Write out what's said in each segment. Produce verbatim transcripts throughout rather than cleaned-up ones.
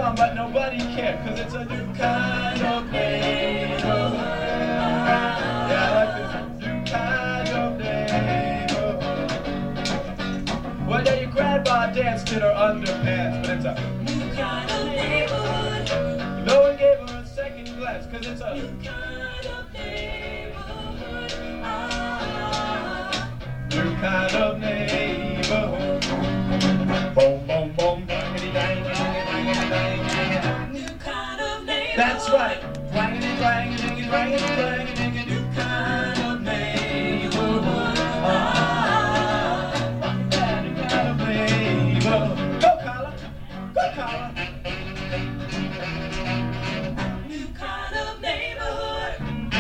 around, but nobody cared, cause it's a new kind of neighborhood. Yeah, I like this new kind of neighborhood. Well, yeah, your grandma danced in her underpants, but it's a new kind of neighborhood. No one gave her a second glance, cause it's a new kind of neighborhood. Ah. New kind of neighborhood. Boom, boom, boom, dangity, dang, dang, dang, dang, dang. New kind of neighborhood. That's right. Dwangity, dwangity, dwangity, dwangity, new kind of neighborhood. Ah, new kind of neighborhood. Go, Carla. Go, Carla. New kind of neighborhood.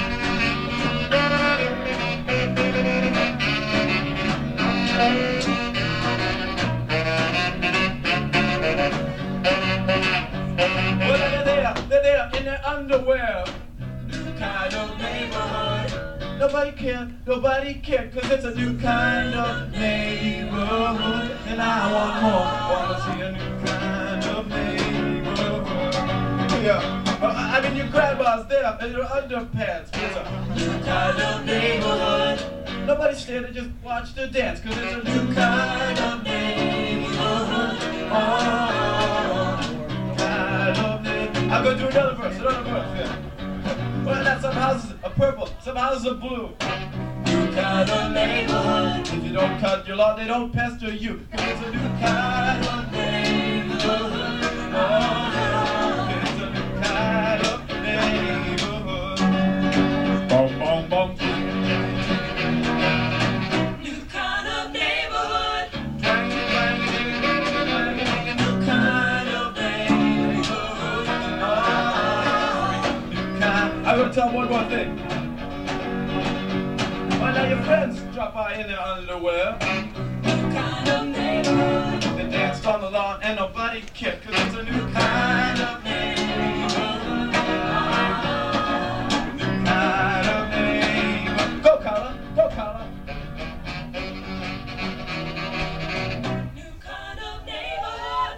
Well, they're there, they're there in their underwear. New kind of neighborhood. Nobody cared, nobody cared, cause it's a new kind of neighborhood. And I want more, wanna see a new kind of neighborhood. Yeah, uh, I mean your grandma's there in her underpants. It's a new kind of neighborhood. Nobody stared and just watched her dance, cause it's a new kind of neighborhood. Oh, kind of neighborhood. I'm gonna do another verse, another verse, yeah. Well, that's some houses are purple, some houses are blue. New kind of neighborhood. If you don't cut your lawn, they don't pester you. Cause it's a new kind of neighborhood. Oh, it's a new kind of neighborhood. Boom, boom, boom. New kind of neighborhood. Twangity, twangity, twangity, new kind of neighborhood. Oh, new kind. I'm gonna tell one more thing. Well, now your friends drop by in their underwear. New kind of neighborhood. They danced on the lawn and nobody cared, cause it's a new kind of neighborhood. New kind of neighborhood. Go, Carla. Go, Carla. New kind of neighborhood.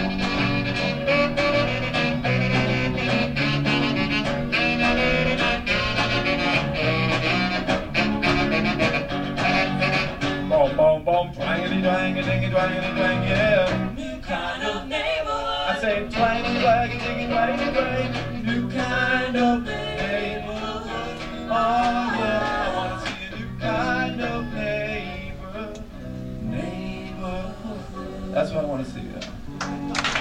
Boom, boom, boom. Twangity, twangity, twangity, twangity, twang, yeah. New kind of neighborhood. I say twangity, twangity, twangity, twang. New kind of neighborhood. Oh, yeah. I wanna see a new kind of neighbor. Neighborhood. That's what I wanna see, yeah.